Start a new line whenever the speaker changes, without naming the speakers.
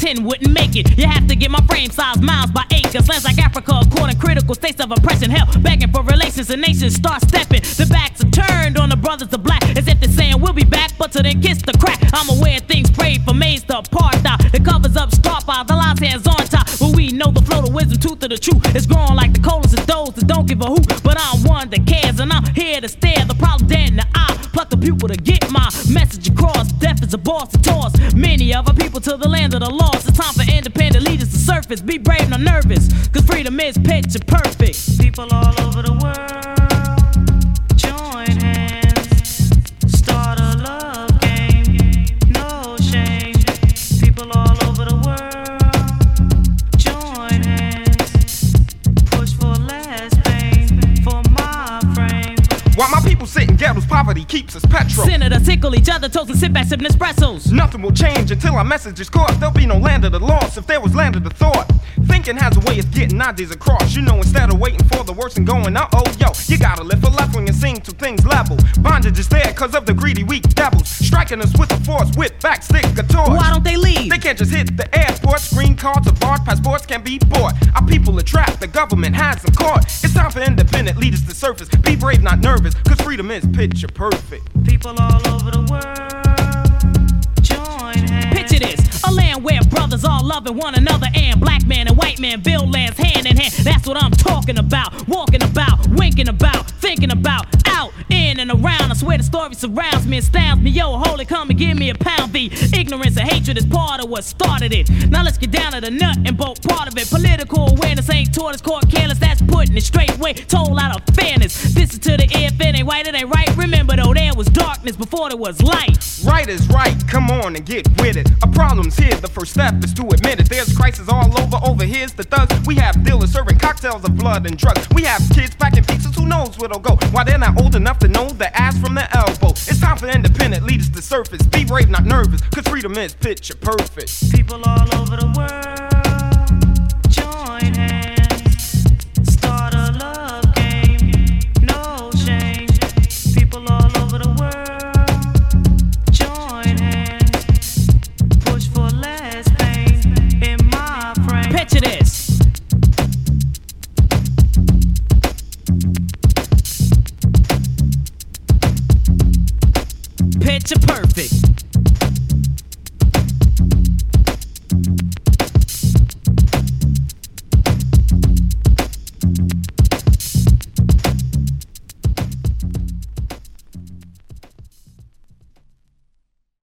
10 wouldn't make it. You have to get my frame size miles by acres. Lands like Africa, caught in critical states of oppression. Hell, begging for relations and nations start stepping. The backs are turned on the brothers of black, as if they're saying we'll be back, but to then kiss the crack. I'm aware things prayed for maize to apartheid. The covers up star file, the lines hands on top. But we know the flow, the wisdom, tooth of the truth. It's growing like the coldest of those that don't give a hoot. But I'm one that cares, and I'm here to stare the problem dead in the eye. Pluck the pupil to get my message across. Death is a boss to toss many of our people to the land of the lost. It's time for independent leaders to surface. Be brave, not nervous, cause freedom is picture perfect.
People all over the world, join hands, start a love game, no shame. People all over the world, join hands, push for less pain, for my frame.
While my people sit in ghettos, poverty keeps us petrol.
Senators tickle each other toes and sit back sipping espressos.
Nothing will change until our message is caught. There'll be no land of the lost if there was land of the thought. Thinking has a way of getting ideas across. You know, instead of waiting for the worst and going, uh-oh, yo, you gotta live for left when you sing to things level. Bondage is there cause of the greedy, weak devils striking us with a force, whip, back, stick, a torch.
Why don't they leave?
They can't just hit the airports. Green cards or barred passports can be bought. Our people are trapped, the government has them caught. It's time for independent leaders to surface. Be brave, not nervous, cause freedom is picture perfect.
People all over the world, join hands.
Picture this, a land where brothers all loving one another, and black man and white man build lands hand in hand. That's what I'm talking about, walking about, winking about, thinking about, out, in and around. I swear the story surrounds me, astounds me. Yo, holy, come and give me a pound V. Ignorance and hatred is part of what started it. Now let's get down to the nut and both part of it. Political awareness ain't tortoise, court careless. That's putting it straight way, told out of fairness. This is to the ear, if it ain't white, it ain't right. Remember though, there was darkness before there was light.
Right is right, come on and get with it. A problem's here, the first step is to admit it. There's crisis all over here's the thugs. We have dealers serving cocktails of blood and drugs. We have kids packing pizzas, who knows where they'll go. While they're not old enough to know the ass from the elbow. It's time for independent leaders to surface. Be brave, not nervous, cause freedom is picture perfect.
People all over the world, join hands, start a love game, no shame. People all over the world, join hands, push for less pain in my frame.
Picture this. Picture perfect.